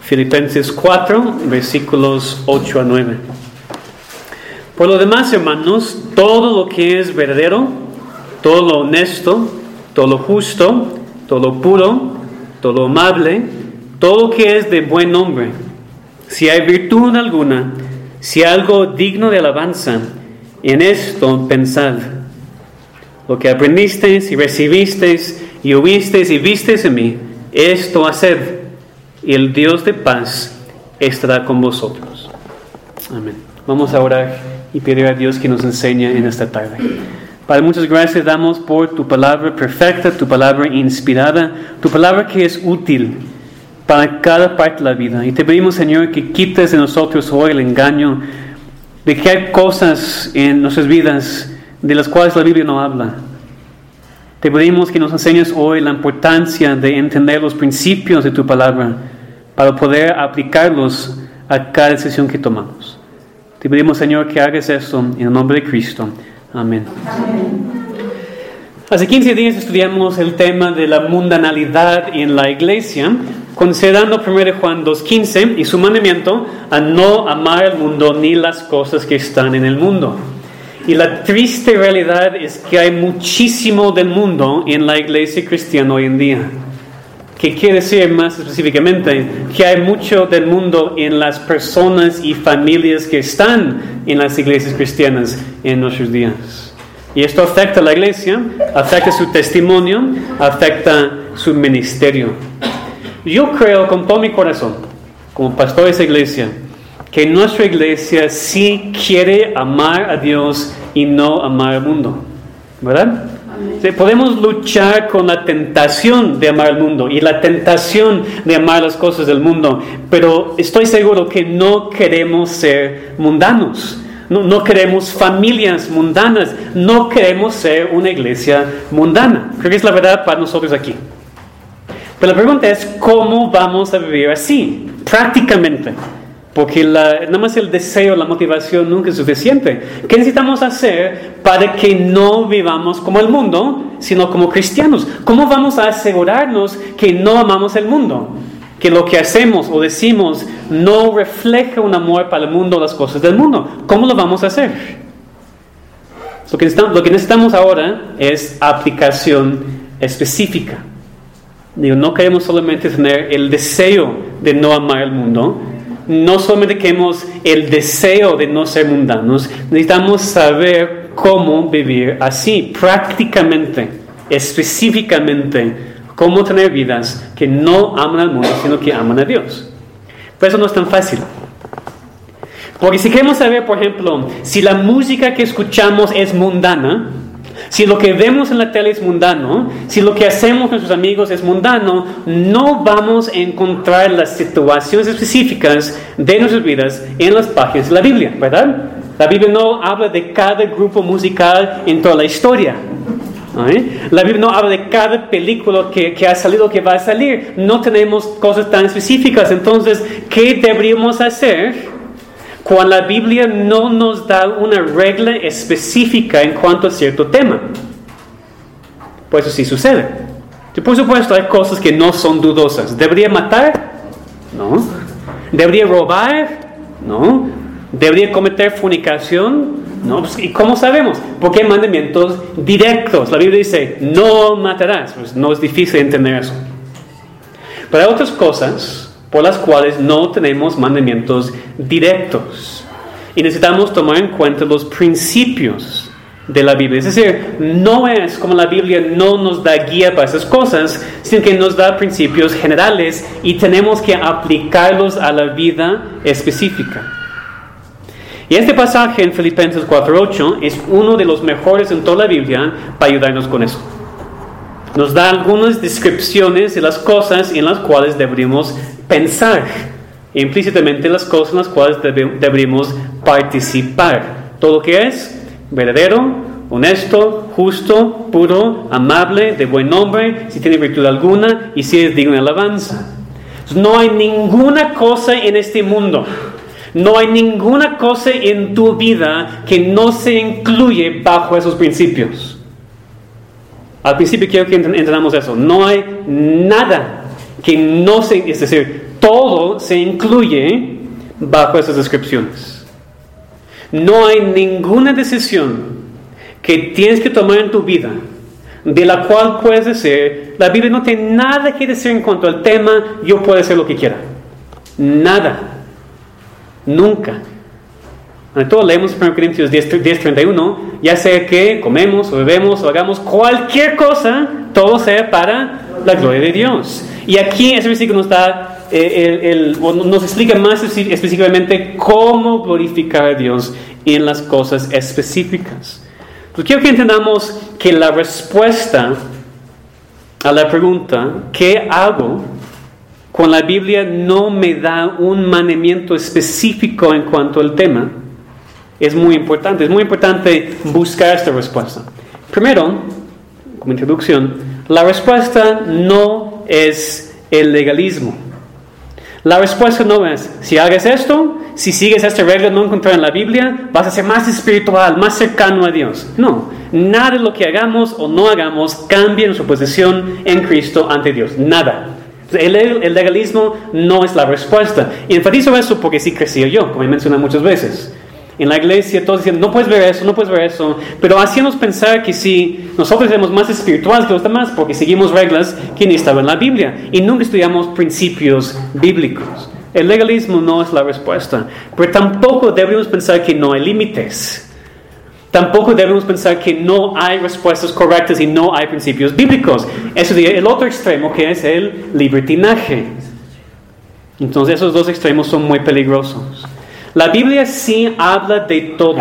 Filipenses 4, versículos 8 a 9. Por lo demás, hermanos, todo lo que es verdadero, todo lo honesto, todo lo justo, todo lo puro, todo lo amable, todo lo que es de buen nombre, si hay virtud alguna, si hay algo digno de alabanza, en esto pensad. Lo que aprendisteis y recibisteis y oísteis y visteis en mí, esto haced, y el Dios de paz estará con vosotros. Amén. Vamos a orar y pedir a Dios que nos enseñe en esta tarde. Padre, muchas gracias damos por tu palabra perfecta, tu palabra inspirada, tu palabra que es útil para cada parte de la vida. Y te pedimos, Señor, que quites de nosotros hoy el engaño de que hay cosas en nuestras vidas de las cuales la Biblia no habla. Te pedimos que nos enseñes hoy la importancia de entender los principios de tu palabra para poder aplicarlos a cada decisión que tomamos. Te pedimos, Señor, que hagas eso en el nombre de Cristo. Amén. Hace 15 días estudiamos el tema de la mundanalidad en la iglesia, considerando 1 Juan 2:15 y su mandamiento a no amar al mundo ni las cosas que están en el mundo. Y la triste realidad es que hay muchísimo del mundo en la iglesia cristiana hoy en día. ¿Qué quiere decir más específicamente? Que hay mucho del mundo en las personas y familias que están en las iglesias cristianas en nuestros días. Y esto afecta a la iglesia, afecta su testimonio, afecta su ministerio. Yo creo con todo mi corazón, como pastor de esa iglesia, que nuestra iglesia sí quiere amar a Dios y no amar al mundo, ¿verdad? Sí, podemos luchar con la tentación de amar al mundo y la tentación de amar las cosas del mundo, pero estoy seguro que no queremos ser mundanos, no queremos familias mundanas, no queremos ser una iglesia mundana. Creo que es la verdad para nosotros aquí. Pero la pregunta es, ¿cómo vamos a vivir así, prácticamente? Porque nada más el deseo, la motivación nunca es suficiente. ¿Qué necesitamos hacer para que no vivamos como el mundo, sino como cristianos? ¿Cómo vamos a asegurarnos que no amamos el mundo? Que lo que hacemos o decimos no refleja un amor para el mundo o las cosas del mundo. ¿Cómo lo vamos a hacer? Lo que necesitamos ahora es aplicación específica. No queremos solamente tener el deseo de no amar el mundo. No solamente queremos el deseo de no ser mundanos, necesitamos saber cómo vivir así, prácticamente, específicamente, cómo tener vidas que no aman al mundo, sino que aman a Dios. Pero eso no es tan fácil. Porque si queremos saber, por ejemplo, si la música que escuchamos es mundana, si lo que vemos en la tele es mundano, si lo que hacemos con nuestros amigos es mundano, no vamos a encontrar las situaciones específicas de nuestras vidas en las páginas de la Biblia, ¿verdad? La Biblia no habla de cada grupo musical en toda la historia. La Biblia no habla de cada película que ha salido o que va a salir. No tenemos cosas tan específicas. Entonces, ¿qué deberíamos hacer cuando la Biblia no nos da una regla específica en cuanto a cierto tema? Pues eso sí sucede. Y por supuesto hay cosas que no son dudosas. ¿Debería matar? No. ¿Debería robar? No. ¿Debería cometer fornicación? No. ¿Y cómo sabemos? Porque hay mandamientos directos. La Biblia dice, no matarás. Pues no es difícil entender eso. Pero hay otras cosas por las cuales no tenemos mandamientos directos. Y necesitamos tomar en cuenta los principios de la Biblia. Es decir, no es como la Biblia no nos da guía para esas cosas, sino que nos da principios generales y tenemos que aplicarlos a la vida específica. Y este pasaje en Filipenses 4:8 es uno de los mejores en toda la Biblia para ayudarnos con eso. Nos da algunas descripciones de las cosas en las cuales deberíamos pensar, implícitamente las cosas en las cuales deberíamos participar. Todo lo que es verdadero, honesto, justo, puro, amable, de buen nombre, si tiene virtud alguna y si es digno de alabanza. No hay ninguna cosa en este mundo, no hay ninguna cosa en tu vida que no se incluye bajo esos principios. Al principio quiero que entendamos eso. No hay nada que no se... Es decir, todo se incluye bajo esas descripciones. No hay ninguna decisión que tienes que tomar en tu vida de la cual puedes decir, la Biblia no tiene nada que decir en cuanto al tema, yo puedo hacer lo que quiera. Nada. Nunca. Todos leemos 1 Corintios 10:31, ya sea que comemos o bebemos o hagamos cualquier cosa, todo sea para la gloria de Dios. Y aquí ese versículo nos da, nos explica más específicamente cómo glorificar a Dios en las cosas específicas. Entonces quiero que entendamos que la respuesta a la pregunta, ¿qué hago? Con la Biblia no me da un mandamiento específico en cuanto al tema. Es muy importante buscar esta respuesta. Primero, como introducción, la respuesta no es el legalismo. La respuesta no es, si hagas esto, si sigues esta regla no encontrada en la Biblia, vas a ser más espiritual, más cercano a Dios. No, nada de lo que hagamos o no hagamos cambia nuestra posición en Cristo ante Dios. Nada. El legalismo no es la respuesta. Y enfatizo eso porque sí crecí yo, como he mencionado muchas veces. En la iglesia todos dicen, no puedes ver eso, pero haciéndonos pensar que si nosotros somos más espirituales que los demás porque seguimos reglas que ni estaban en la Biblia y nunca estudiamos principios bíblicos. El legalismo no es la respuesta, pero tampoco debemos pensar que no hay límites. Tampoco debemos pensar que no hay respuestas correctas y no hay principios bíblicos. Eso es el otro extremo, que es el libertinaje. Entonces esos dos extremos son muy peligrosos. La Biblia sí habla de todo.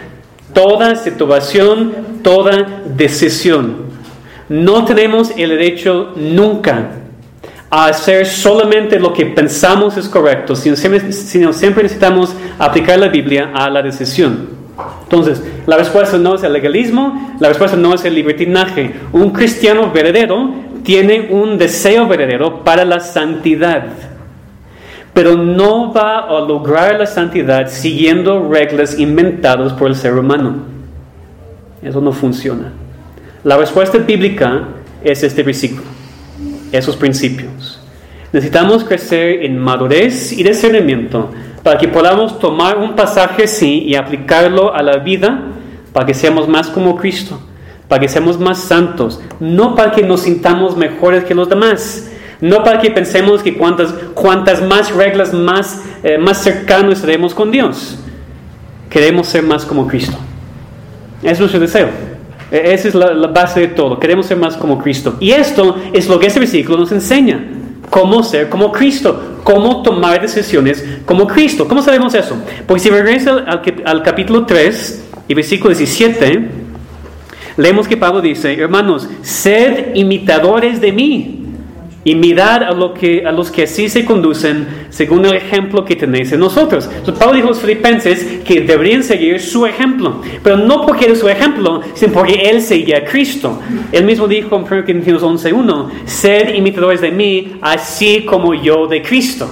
Toda situación, toda decisión. No tenemos el derecho nunca a hacer solamente lo que pensamos es correcto, sino siempre necesitamos aplicar la Biblia a la decisión. Entonces, la respuesta no es el legalismo, la respuesta no es el libertinaje. Un cristiano verdadero tiene un deseo verdadero para la santidad, pero no va a lograr la santidad siguiendo reglas inventadas por el ser humano. Eso no funciona. La respuesta bíblica es este versículo, esos principios. Necesitamos crecer en madurez y discernimiento para que podamos tomar un pasaje así y aplicarlo a la vida, para que seamos más como Cristo, para que seamos más santos, no para que nos sintamos mejores que los demás, no para que pensemos que cuantas más reglas, más cercanos estaremos con Dios. Queremos ser más como Cristo. Es nuestro deseo. Esa es la base de todo. Queremos ser más como Cristo. Y esto es lo que este versículo nos enseña. Cómo ser como Cristo. Cómo tomar decisiones como Cristo. ¿Cómo sabemos eso? Porque si regresa al capítulo 3 y versículo 17, leemos que Pablo dice, hermanos, sed imitadores de mí y mirad a los que así se conducen según el ejemplo que tenéis en nosotros. Entonces Pablo dijo a los filipenses que deberían seguir su ejemplo, pero no porque era su ejemplo, sino porque él seguía a Cristo. Él mismo dijo en 1 Corintios 11:1, sed imitadores de mí, así como yo de Cristo.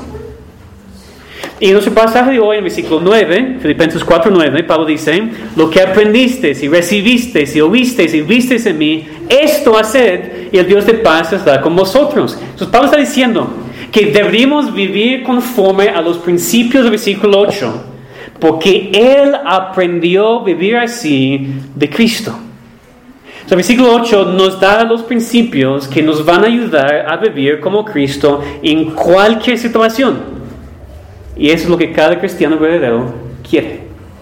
Y en nuestro pasaje de hoy, en el versículo 9, Filipenses 4:9, Pablo dice, lo que aprendisteis y recibisteis y oísteis y visteis en mí, esto haced, y el Dios de paz está con vosotros. Entonces Pablo está diciendo que deberíamos vivir conforme a los principios del versículo 8, porque él aprendió a vivir así de Cristo. Entonces, el versículo 8 nos da los principios que nos van a ayudar a vivir como Cristo en cualquier situación. Y eso es lo que cada cristiano verdadero quiere.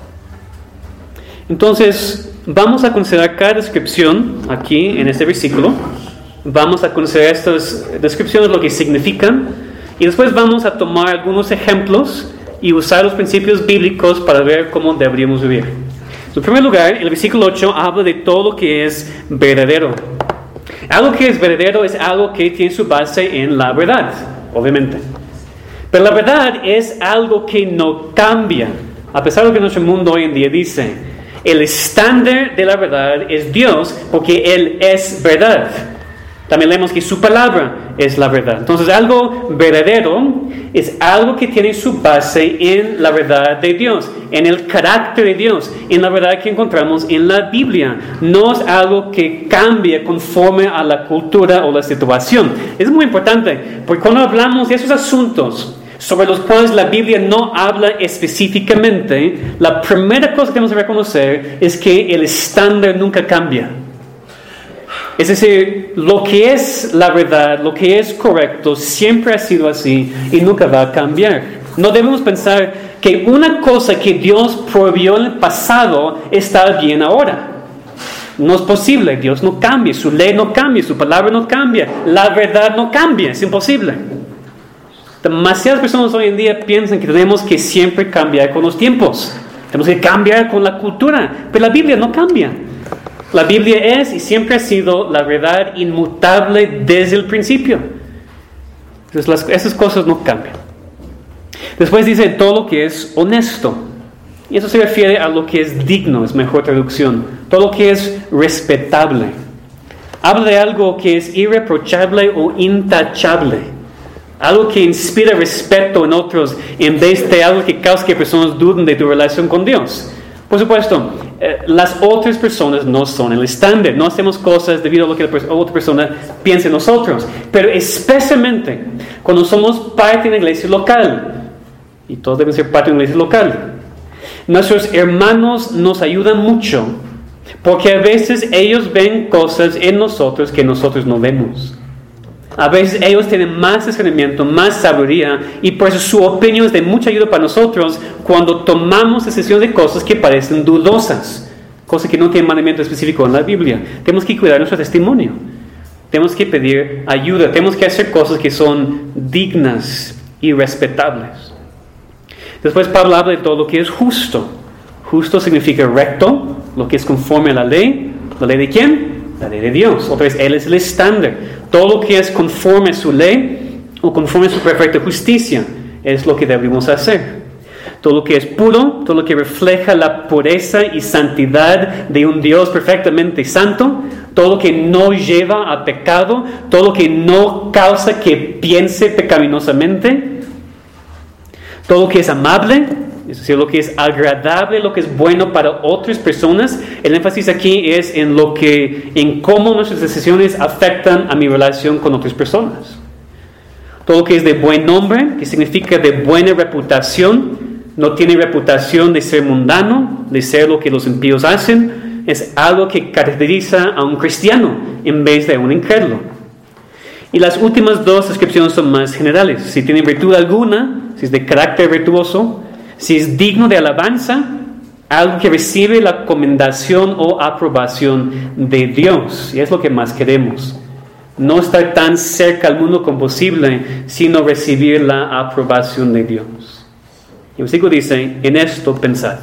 Entonces, vamos a considerar cada descripción aquí en este versículo. Vamos a considerar estas descripciones, lo que significan. Y después vamos a tomar algunos ejemplos y usar los principios bíblicos para ver cómo deberíamos vivir. En primer lugar, el versículo 8 habla de todo lo que es verdadero. Algo que es verdadero es algo que tiene su base en la verdad, obviamente. Pero la verdad es algo que no cambia. A pesar de lo que nuestro mundo hoy en día dice, el estándar de la verdad es Dios, porque Él es verdad. También leemos que su palabra es la verdad. Entonces, algo verdadero es algo que tiene su base en la verdad de Dios, en el carácter de Dios, en la verdad que encontramos en la Biblia. No es algo que cambie conforme a la cultura o la situación. Es muy importante, porque cuando hablamos de esos asuntos sobre los cuales la Biblia no habla específicamente, la primera cosa que tenemos que reconocer es que el estándar nunca cambia. Es decir, lo que es la verdad, lo que es correcto, siempre ha sido así y nunca va a cambiar. No debemos pensar que una cosa que Dios prohibió en el pasado está bien ahora. No es posible, Dios no cambia, su ley no cambia, su palabra no cambia, la verdad no cambia, es imposible. Demasiadas personas hoy en día piensan que tenemos que siempre cambiar con los tiempos. Tenemos que cambiar con la cultura. Pero la Biblia no cambia. La Biblia es y siempre ha sido la verdad inmutable desde el principio. Entonces esas cosas no cambian. Después dice todo lo que es honesto. Y eso se refiere a lo que es digno, es mejor traducción. Todo lo que es respetable. Habla de algo que es irreprochable o intachable. Algo que inspira respeto en otros en vez de algo que causa que personas duden de tu relación con Dios. Por supuesto, las otras personas no son el estándar. No hacemos cosas debido a lo que la otra persona piensa en nosotros. Pero especialmente cuando somos parte de una iglesia local. Y todos deben ser parte de una iglesia local. Nuestros hermanos nos ayudan mucho. Porque a veces ellos ven cosas en nosotros que nosotros no vemos. A veces ellos tienen más discernimiento, más sabiduría, y por eso su opinión es de mucha ayuda para nosotros cuando tomamos decisiones de cosas que parecen dudosas, cosas que no tienen mandamiento específico en la Biblia. Tenemos que cuidar nuestro testimonio, tenemos que pedir ayuda, tenemos que hacer cosas que son dignas y respetables. Después Pablo habla de todo lo que es justo. Justo significa recto, lo que es conforme a la ley. ¿La ley de quién? La ley de Dios. Otra vez, Él es el estándar. Todo lo que es conforme a su ley o conforme a su perfecta justicia es lo que debemos hacer. Todo lo que es puro, todo lo que refleja la pureza y santidad de un Dios perfectamente santo, todo lo que no lleva a pecado, todo lo que no causa que piense pecaminosamente, todo lo que es amable, es decir, lo que es agradable, lo que es bueno para otras personas. El énfasis aquí es en cómo nuestras decisiones afectan a mi relación con otras personas. Todo lo que es de buen nombre, que significa de buena reputación, no tiene reputación de ser mundano, de ser lo que los impíos hacen, es algo que caracteriza a un cristiano en vez de a un incrédulo. Y las últimas dos descripciones son más generales. Si tiene virtud alguna, si es de carácter virtuoso, si es digno de alabanza, algo que recibe la comendación o aprobación de Dios. Y es lo que más queremos. No estar tan cerca al mundo como posible, sino recibir la aprobación de Dios. Y el versículo dice, en esto pensad.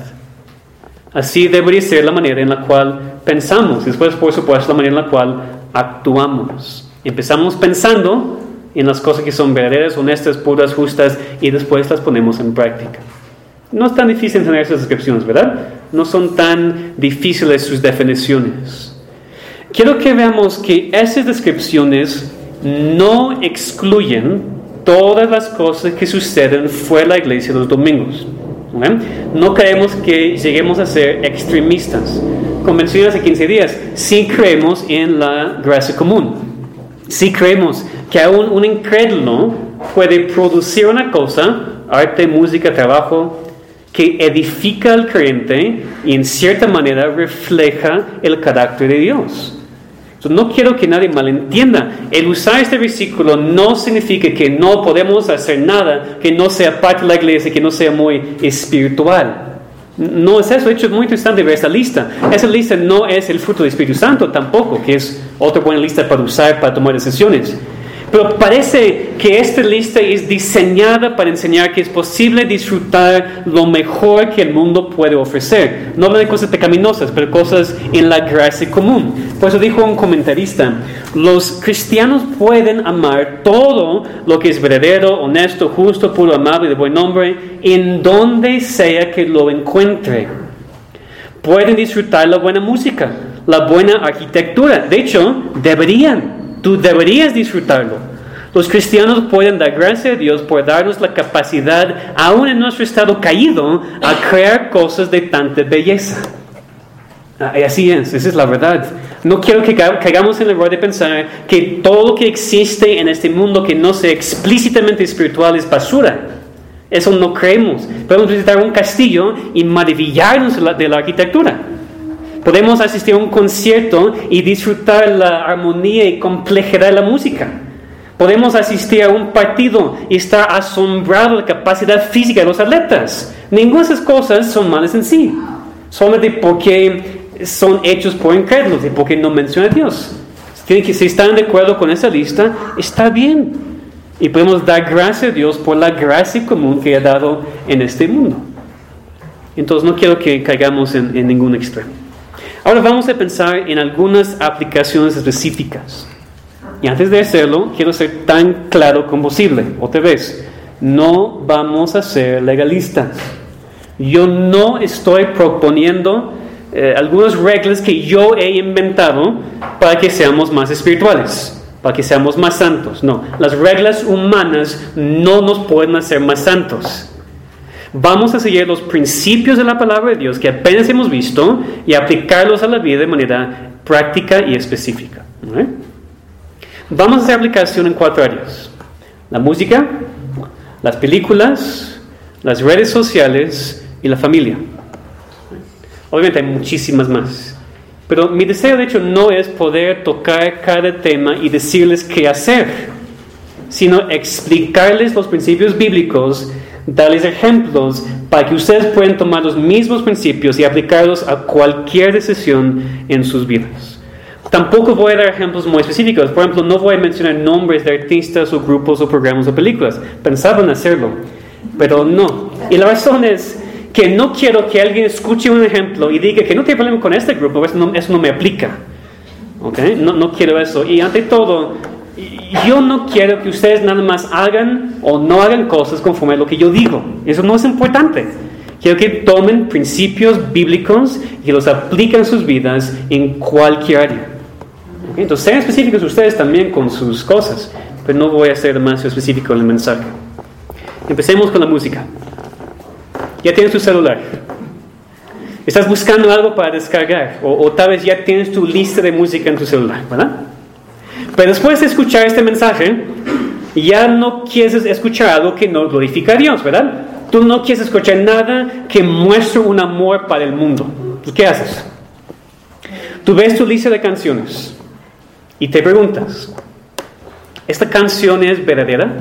Así debería ser la manera en la cual pensamos. Después, por supuesto, la manera en la cual actuamos. Empezamos pensando en las cosas que son verdaderas, honestas, puras, justas, y después las ponemos en práctica. No es tan difícil entender esas descripciones, ¿verdad? No son tan difíciles sus definiciones. Quiero que veamos que esas descripciones no excluyen todas las cosas que suceden fuera de la iglesia los domingos. ¿Okay? No queremos que lleguemos a ser extremistas. Como mencioné hace 15 días, sí creemos en la gracia común. Sí creemos que aún un incrédulo puede producir una cosa, arte, música, trabajo, que edifica al creyente y en cierta manera refleja el carácter de Dios. Entonces, no quiero que nadie malentienda. El usar este versículo no significa que no podemos hacer nada que no sea parte de la iglesia, que no sea muy espiritual. No es eso. De hecho, es muy interesante ver esta lista. Esa lista no es el fruto del Espíritu Santo tampoco, que es otra buena lista para usar para tomar decisiones. Pero parece que esta lista es diseñada para enseñar que es posible disfrutar lo mejor que el mundo puede ofrecer. No habla de cosas pecaminosas, pero cosas en la gracia común. Por eso dijo un comentarista, los cristianos pueden amar todo lo que es verdadero, honesto, justo, puro, amable, de buen nombre, en donde sea que lo encuentre. Pueden disfrutar la buena música, la buena arquitectura. De hecho, deberían. Tú deberías disfrutarlo. Los cristianos pueden dar gracias a Dios por darnos la capacidad, aún en nuestro estado caído, a crear cosas de tanta belleza. Así es, esa es la verdad. No quiero que caigamos en el error de pensar que todo lo que existe en este mundo que no sea explícitamente espiritual es basura. Eso no creemos. Podemos visitar un castillo y maravillarnos de la arquitectura. Podemos asistir a un concierto y disfrutar la armonía y complejidad de la música. Podemos asistir a un partido y estar asombrado de la capacidad física de los atletas. Ninguna de esas cosas son malas en sí. Solamente porque son hechos por incrédulos y porque no menciona a Dios. Si están de acuerdo con esa lista, está bien. Y podemos dar gracias a Dios por la gracia común que ha dado en este mundo. Entonces no quiero que caigamos en ningún extremo. Ahora vamos a pensar en algunas aplicaciones específicas. Y antes de hacerlo, quiero ser tan claro como posible. Otra vez, no vamos a ser legalistas. Yo no estoy proponiendo algunas reglas que yo he inventado para que seamos más espirituales, para que seamos más santos. No, las reglas humanas no nos pueden hacer más santos. Vamos a seguir los principios de la palabra de Dios que apenas hemos visto y aplicarlos a la vida de manera práctica y específica. ¿Okay? Vamos a hacer aplicación en 4 áreas: la música, las películas, las redes sociales y la familia. Obviamente hay muchísimas más, pero mi deseo de hecho no es poder tocar cada tema y decirles qué hacer, sino explicarles los principios bíblicos, darles ejemplos para que ustedes puedan tomar los mismos principios y aplicarlos a cualquier decisión en sus vidas. Tampoco voy a dar ejemplos muy específicos. Por ejemplo, no voy a mencionar nombres de artistas o grupos o programas o películas. Pensaba en hacerlo, pero no. Y la razón es que no quiero que alguien escuche un ejemplo y diga que no tiene problema con este grupo, eso no me aplica. ¿Okay? No quiero eso. Y ante todo, yo no quiero que ustedes nada más hagan o no hagan cosas conforme a lo que yo digo. Eso no es importante. Quiero que tomen principios bíblicos y los apliquen en sus vidas en cualquier área. ¿Okay? Entonces, sean específicos ustedes también con sus cosas, pero no voy a ser demasiado específico en el mensaje. Empecemos con la música. Ya tienes tu celular. Estás buscando algo para descargar, o tal vez ya tienes tu lista de música en tu celular, ¿verdad? Pero después de escuchar este mensaje, ya no quieres escuchar algo que no glorifica a Dios, ¿verdad? Tú no quieres escuchar nada que muestre un amor para el mundo. Pues, ¿qué haces? Tú ves tu lista de canciones y te preguntas, ¿esta canción es verdadera?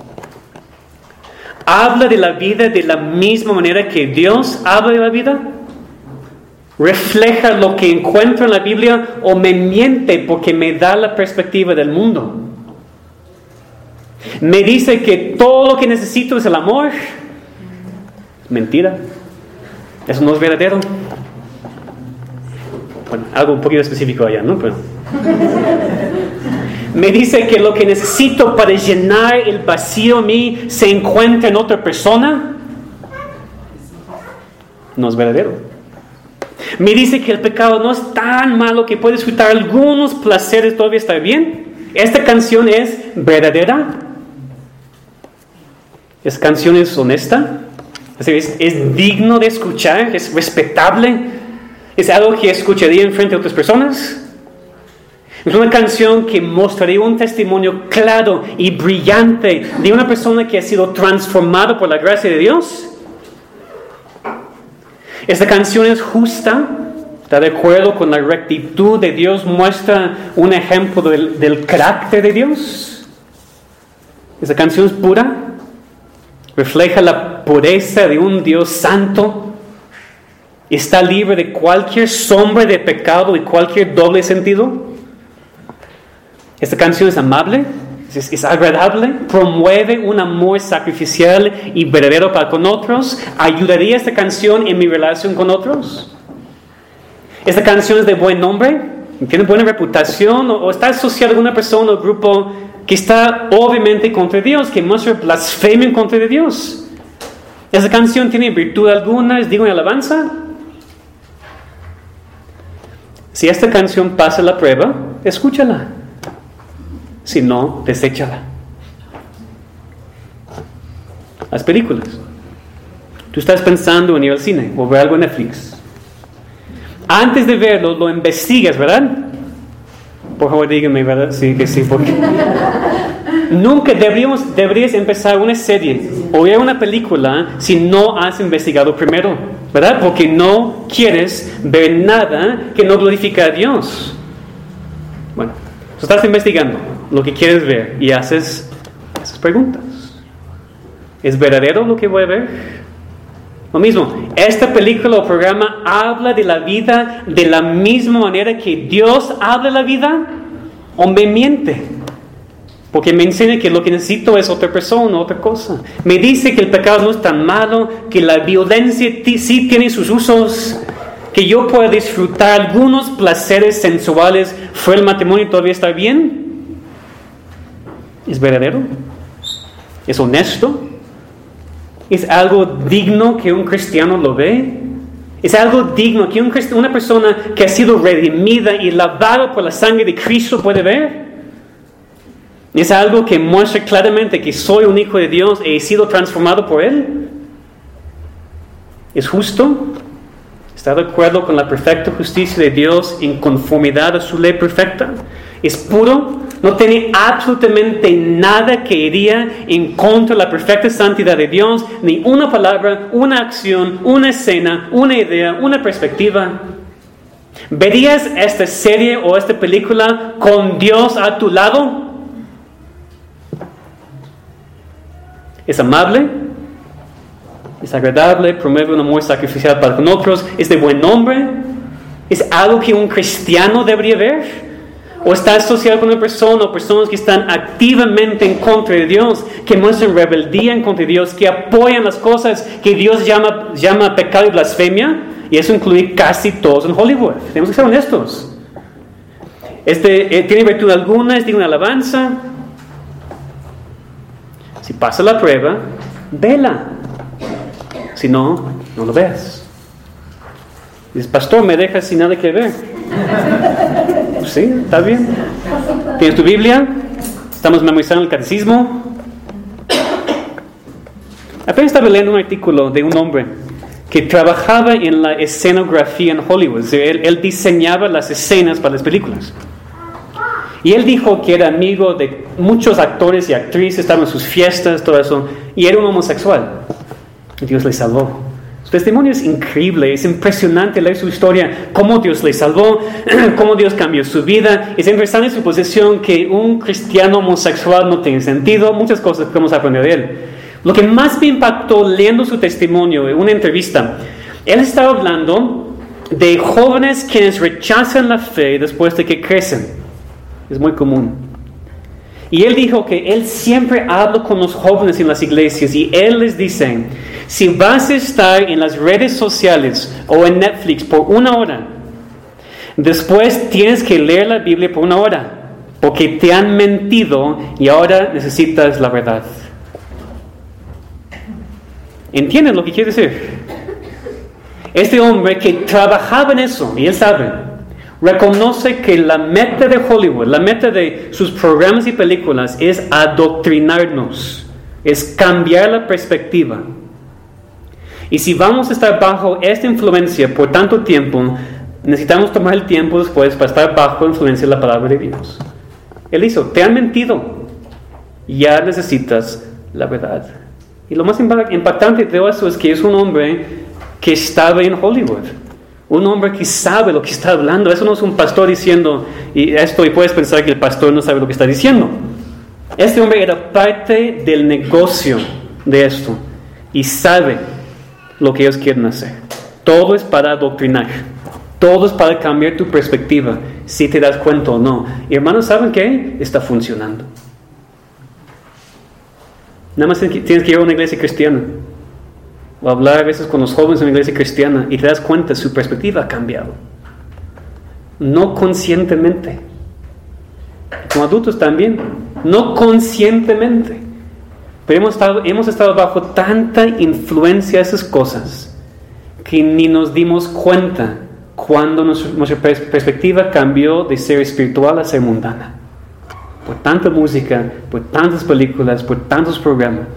¿Habla de la vida de la misma manera que Dios habla de la vida? ¿Refleja lo que encuentro en la Biblia o me miente porque me da la perspectiva del mundo? ¿Me dice que todo lo que necesito es el amor? Mentira. Eso no es verdadero. Bueno, algo un poquito específico allá, ¿no? Pero me dice que lo que necesito para llenar el vacío en mí se encuentra en otra persona. No es verdadero. Me dice que el pecado no es tan malo que puede disfrutar algunos placeres, todavía está bien. Esta canción es verdadera. ¿Esta canción es honesta? ¿Es digno de escuchar? ¿Es respetable? ¿Es algo que escucharía en frente de otras personas? Es una canción que mostraría un testimonio claro y brillante de una persona que ha sido transformada por la gracia de Dios. Esta canción es justa, está de acuerdo con la rectitud de Dios, muestra un ejemplo del carácter de Dios. Esta canción es pura, refleja la pureza de un Dios santo, está libre de cualquier sombra de pecado y cualquier doble sentido. Esta canción es amable, es agradable, promueve un amor sacrificial y verdadero para con otros. ¿Ayudaría esta canción en mi relación con otros? Esta canción es de buen nombre, tiene buena reputación, o está asociada a alguna persona o grupo que está obviamente contra Dios, que muestra blasfemia en contra de Dios. ¿Esta canción tiene virtud alguna? ¿Es digna de alabanza? Si esta canción pasa la prueba, escúchala. Si no, deséchala. Las películas. Tú estás pensando en ir al cine o ver algo en Netflix. Antes de verlo, lo investigas, ¿verdad? Por favor, díganme, ¿verdad? Sí, que sí, porque nunca deberías empezar una serie o ver una película si no has investigado primero, ¿verdad? Porque no quieres ver nada que no glorifica a Dios. Bueno, tú estás investigando lo que quieres ver y haces esas preguntas. ¿Es verdadero lo que voy a ver? Lo mismo, esta película o programa habla de la vida de la misma manera que Dios habla de la vida, o me miente, porque me enseña que lo que necesito es otra persona, otra cosa. Me dice que el pecado no es tan malo, que la violencia sí tiene sus usos, que yo pueda disfrutar algunos placeres sensuales fuera del matrimonio y todavía estar bien. ¿Es verdadero? ¿Es honesto? ¿Es algo digno que un cristiano lo ve? ¿Es algo digno que una persona que ha sido redimida y lavada por la sangre de Cristo puede ver? ¿Es algo que muestra claramente que soy un hijo de Dios y he sido transformado por Él? ¿Es justo? ¿Está de acuerdo con la perfecta justicia de Dios en conformidad a su ley perfecta? ¿Es puro? No tiene absolutamente nada que iría en contra de la perfecta santidad de Dios, ni una palabra, una acción, una escena, una idea, una perspectiva. ¿Verías esta serie o esta película con Dios a tu lado? ¿Es amable? ¿Es agradable? ¿Promueve un amor sacrificial para con otros? ¿Es de buen nombre? ¿Es algo que un cristiano debería ver? ¿O está asociado con una persona o personas que están activamente en contra de Dios, que muestran rebeldía en contra de Dios, que apoyan las cosas que Dios llama pecado y blasfemia? Y eso incluye casi todos en Hollywood. Tenemos que ser honestos. ¿Tiene virtud alguna? ¿Es digno de alabanza? Si pasa la prueba, vela. Si no, no lo ves. Dices, pastor, me dejas sin nada que ver. Sí, está bien. ¿Tienes tu Biblia? Estamos memorizando el catecismo. Apenas estaba leyendo un artículo de un hombre que trabajaba en la escenografía en Hollywood. Él diseñaba las escenas para las películas. Y él dijo que era amigo de muchos actores y actrices, estaban en sus fiestas, todo eso, y era un homosexual. Y Dios le salvó. Su testimonio es increíble, es impresionante leer su historia, cómo Dios le salvó, cómo Dios cambió su vida. Es interesante su posición que un cristiano homosexual no tiene sentido, muchas cosas que podemos aprender de él. Lo que más me impactó leyendo su testimonio en una entrevista, él estaba hablando de jóvenes quienes rechazan la fe después de que crecen. Es muy común. Y él dijo que él siempre habla con los jóvenes en las iglesias y él les dice: si vas a estar en las redes sociales o en Netflix por 1 hora, después tienes que leer la Biblia por 1 hora, porque te han mentido y ahora necesitas la verdad. ¿Entienden lo que quiere decir? Este hombre que trabajaba en eso, y él sabe, reconoce que la meta de Hollywood, la meta de sus programas y películas es adoctrinarnos, es cambiar la perspectiva. Y si vamos a estar bajo esta influencia por tanto tiempo, necesitamos tomar el tiempo después para estar bajo la influencia de la palabra de Dios. Él hizo, te han mentido, ya necesitas la verdad. Y lo más impactante de todo eso es que es un hombre que estaba en Hollywood. Un hombre que sabe lo que está hablando. Eso no es un pastor diciendo y puedes pensar que el pastor no sabe lo que está diciendo. Este hombre era parte del negocio de esto y sabe lo que ellos quieren hacer. Todo es para adoctrinar. Todo es para cambiar tu perspectiva, si te das cuenta o no. Y hermanos, ¿saben qué? Está funcionando. Nada más tienes que ir a una iglesia cristiana o hablar a veces con los jóvenes en una iglesia cristiana y te das cuenta, su perspectiva ha cambiado. No conscientemente. Como adultos también. No conscientemente. Pero hemos estado bajo tanta influencia de esas cosas que ni nos dimos cuenta cuando nuestra perspectiva cambió de ser espiritual a ser mundana. por tanta música, por tantas películas, por tantos programas.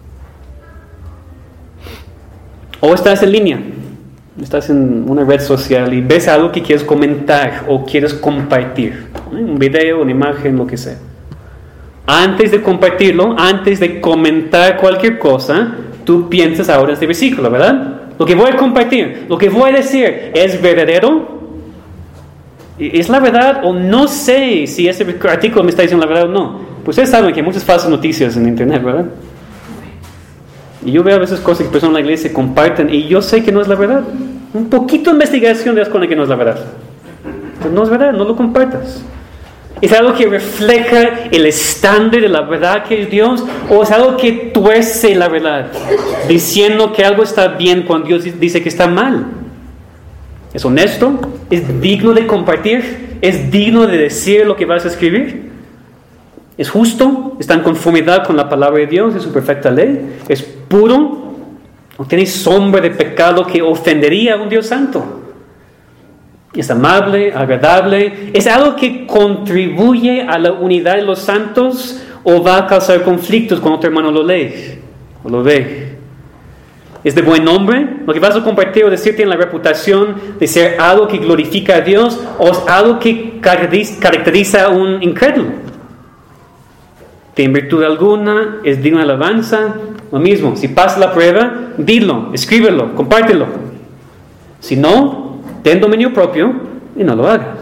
O estás en línea, estás en una red social y ves algo que quieres comentar o quieres compartir, un video, una imagen, lo que sea. Antes de compartirlo, antes de comentar cualquier cosa, tú piensas ahora en este versículo, ¿verdad? Lo que voy a compartir, lo que voy a decir, ¿es verdadero? ¿Es la verdad? O no sé si ese artículo me está diciendo la verdad o no. Pues ustedes saben que hay muchas falsas noticias en internet, ¿verdad? Y yo veo a veces cosas que personas en la iglesia comparten y yo sé que no es la verdad. Un poquito de investigación te das cuenta que no es la verdad. Pues no es verdad, no lo compartas. ¿Es algo que refleja el estándar de la verdad que es Dios? ¿O es algo que tuerce la verdad? Diciendo que algo está bien cuando Dios dice que está mal. ¿Es honesto? ¿Es digno de compartir? ¿Es digno de decir lo que vas a escribir? ¿Es justo? ¿Está en conformidad con la palabra de Dios y su perfecta ley? ¿Es puro? ¿No tiene sombra de pecado que ofendería a un Dios santo? ¿Es amable, agradable? ¿Es algo que contribuye a la unidad de los santos o va a causar conflictos cuando otro hermano lo lee o lo ve? ¿Es de buen nombre? ¿Lo que vas a compartir o decir tiene la reputación de ser algo que glorifica a Dios o es algo que caracteriza a un incrédulo? ¿Tiene virtud alguna? ¿Es digno de alabanza? Lo mismo, si pasa la prueba, dilo, escríbelo, compártelo. Si no, ten dominio propio y no lo hagas.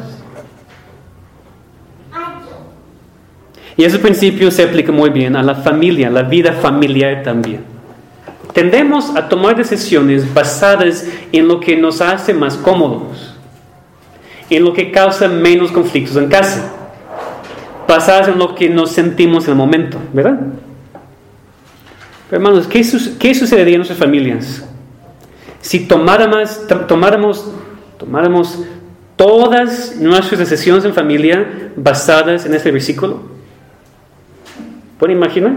Y ese principio se aplica muy bien a la familia, la vida familiar también. Tendemos a tomar decisiones basadas en lo que nos hace más cómodos, en lo que causa menos conflictos en casa, basadas en lo que nos sentimos en el momento, ¿verdad? Pero hermanos, ¿qué sucedería en nuestras familias si tomáramos todas nuestras decisiones en familia basadas en este versículo? ¿Pueden imaginar?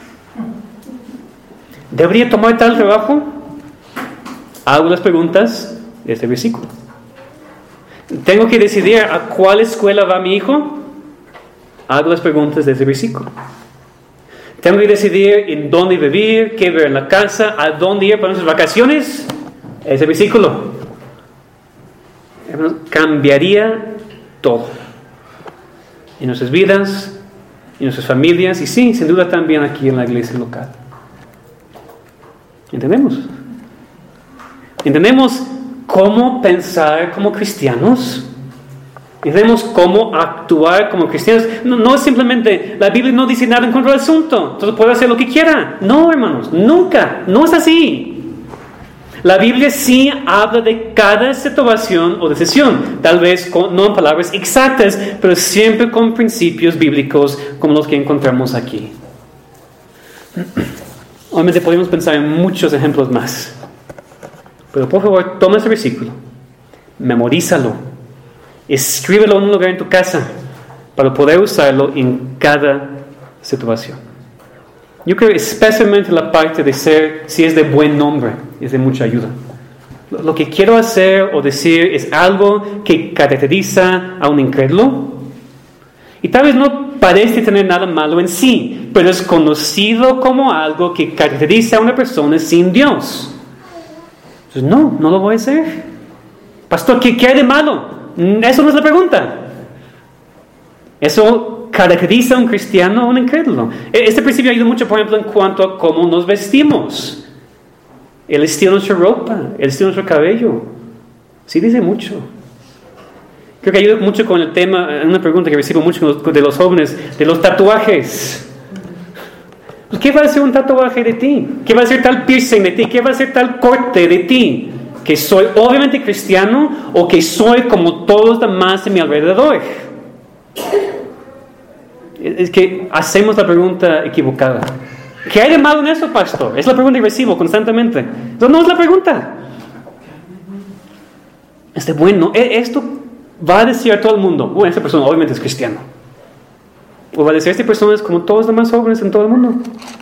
¿Debería tomar tal trabajo? Hago las preguntas de este versículo. ¿Tengo que decidir a cuál escuela va mi hijo? Hago las preguntas de este versículo. ¿Tengo que decidir en dónde vivir, qué ver en la casa, a dónde ir para nuestras vacaciones? Ese versículo cambiaría todo en nuestras vidas, en nuestras familias y sí, sin duda también aquí en la iglesia local. ¿Entendemos? ¿Entendemos cómo pensar como cristianos? ¿Entendemos cómo actuar como cristianos? No es simplemente, la Biblia no dice nada en contra del asunto, entonces puede hacer lo que quiera. No, hermanos, nunca, no es así. La Biblia sí habla de cada situación o decisión, tal vez no en palabras exactas, pero siempre con principios bíblicos como los que encontramos aquí. Obviamente podemos pensar en muchos ejemplos más. Pero por favor, toma ese versículo, memorízalo, escríbelo en un lugar en tu casa para poder usarlo en cada situación. Yo creo especialmente la parte de ser, si es de buen nombre, es de mucha ayuda. Lo que quiero hacer o decir es algo que caracteriza a un incrédulo. Y tal vez no parece tener nada malo en sí, pero es conocido como algo que caracteriza a una persona sin Dios. Entonces, no lo voy a hacer. Pastor, ¿qué hay de malo? Eso no es la pregunta. Eso caracteriza a un cristiano o a un incrédulo. Este principio ayuda mucho, por ejemplo, en cuanto a cómo nos vestimos. El estilo de nuestra ropa, el estilo de nuestro cabello. Sí dice mucho. Creo que ayuda mucho con el tema, una pregunta que recibo mucho de los jóvenes, de los tatuajes. Pues, ¿qué va a ser un tatuaje de ti? ¿Qué va a ser tal piercing de ti? ¿Qué va a ser tal corte de ti? ¿Que soy obviamente cristiano o que soy como todos los demás en mi alrededor? Es que hacemos la pregunta equivocada. ¿Qué hay de malo en eso, pastor? Es la pregunta que recibo constantemente. Entonces no es la pregunta. Bueno, esto va a decir a todo el mundo, esta persona obviamente es cristiano. O va a decir, esta persona es como todos los demás jóvenes en todo el mundo.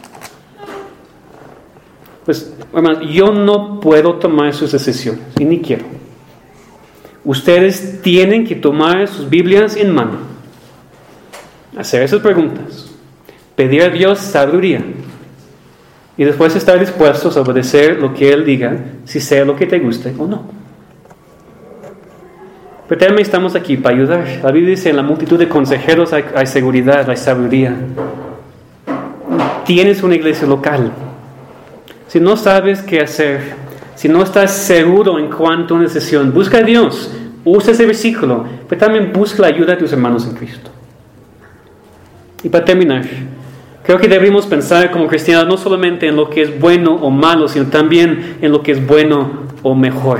Pues, hermanos, yo no puedo tomar sus decisiones, y ni quiero. Ustedes tienen que tomar sus Biblias en mano hacer esas preguntas, pedir a Dios sabiduría y después estar dispuestos a obedecer lo que Él diga, si sea lo que te guste o no. Pero también estamos aquí para ayudar. La Biblia dice, en la multitud de consejeros hay seguridad, hay sabiduría. Tienes una iglesia local. Si no sabes qué hacer, si no estás seguro en cuanto a una decisión, busca a Dios, usa ese versículo, pero también busca la ayuda de tus hermanos en Cristo. Y para terminar, creo que debemos pensar como cristianos no solamente en lo que es bueno o malo, sino también en lo que es bueno o mejor.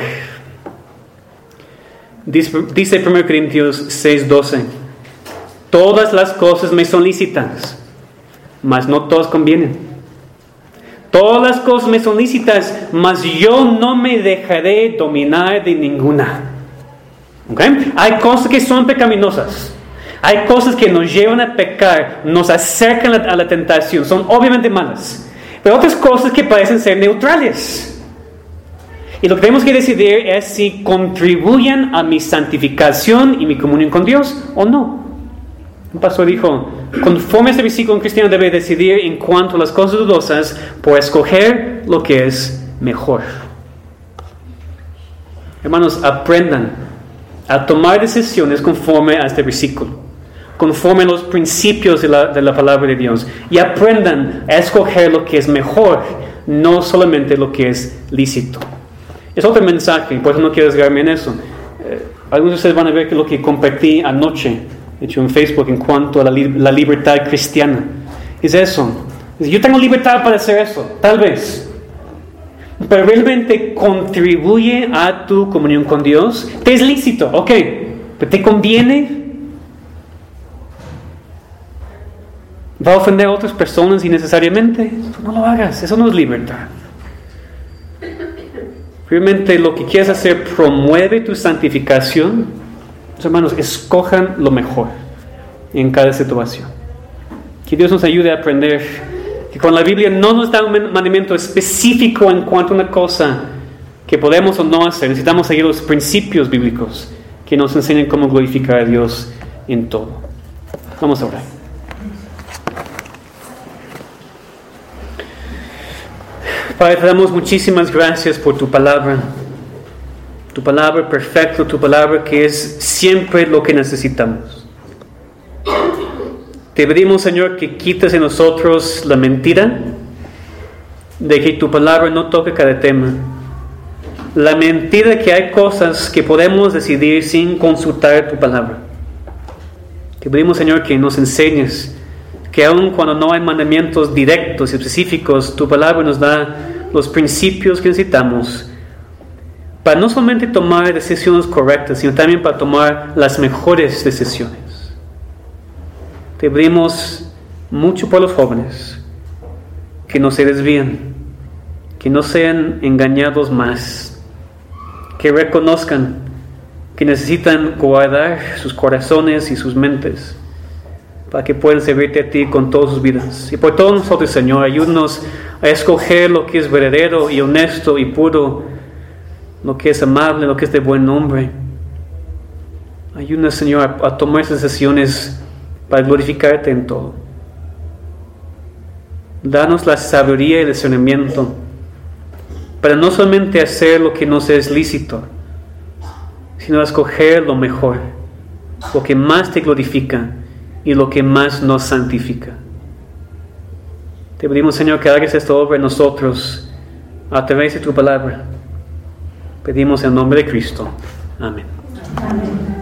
Dice 1 Corintios 6:12, todas las cosas me son lícitas, mas no todas convienen. Todas las cosas me son lícitas, mas yo no me dejaré dominar de ninguna. ¿Okay? Hay cosas que son pecaminosas. Hay cosas que nos llevan a pecar, nos acercan a la tentación, son obviamente malas. Pero otras cosas que parecen ser neutrales. Y lo que tenemos que decidir es si contribuyen a mi santificación y mi comunión con Dios o no. Un pastor dijo, conforme a este versículo, un cristiano debe decidir en cuanto a las cosas dudosas por escoger lo que es mejor. Hermanos, aprendan a tomar decisiones conforme a este versículo, conforme a los principios de la palabra de Dios, y aprendan a escoger lo que es mejor, no solamente lo que es lícito. Es otro mensaje, por eso no quiero desviarme en eso. Algunos de ustedes van a ver que lo que compartí anoche, hecho en Facebook, en cuanto a la libertad cristiana, es eso. Yo tengo libertad para hacer eso, tal vez. Pero realmente contribuye a tu comunión con Dios. Te es lícito, ok, pero ¿te conviene? ¿Va a ofender a otras personas innecesariamente? No lo hagas, eso no es libertad. Realmente lo que quieres hacer promueve tu santificación. Los hermanos, escojan lo mejor en cada situación. Que Dios nos ayude a aprender que con la Biblia no nos da un mandamiento específico en cuanto a una cosa que podemos o no hacer. Necesitamos seguir los principios bíblicos que nos enseñan cómo glorificar a Dios en todo. Vamos a orar. Padre, te damos muchísimas gracias por tu palabra perfecta, tu palabra que es siempre lo que necesitamos. Te pedimos, Señor, que quites en nosotros la mentira, de que tu palabra no toque cada tema. La mentira que hay cosas que podemos decidir sin consultar tu palabra. Te pedimos, Señor, que nos enseñes que aun cuando no hay mandamientos directos y específicos, tu palabra nos da los principios que necesitamos para no solamente tomar decisiones correctas, sino también para tomar las mejores decisiones. Te pedimos mucho por los jóvenes, que no se desvíen, que no sean engañados más, que reconozcan que necesitan guardar sus corazones y sus mentes para que puedan servirte a ti con todas sus vidas. Y por todos nosotros, Señor, ayúdanos a escoger lo que es verdadero y honesto y puro, lo que es amable, lo que es de buen nombre. Ayúdanos, Señor, a tomar esas decisiones para glorificarte en todo. Danos la sabiduría y el discernimiento para no solamente hacer lo que nos es lícito, sino escoger lo mejor, lo que más te glorifica y lo que más nos santifica. Te pedimos, Señor, que hagas esta obra en nosotros a través de tu palabra. Pedimos en el nombre de Cristo. Amén. Amén.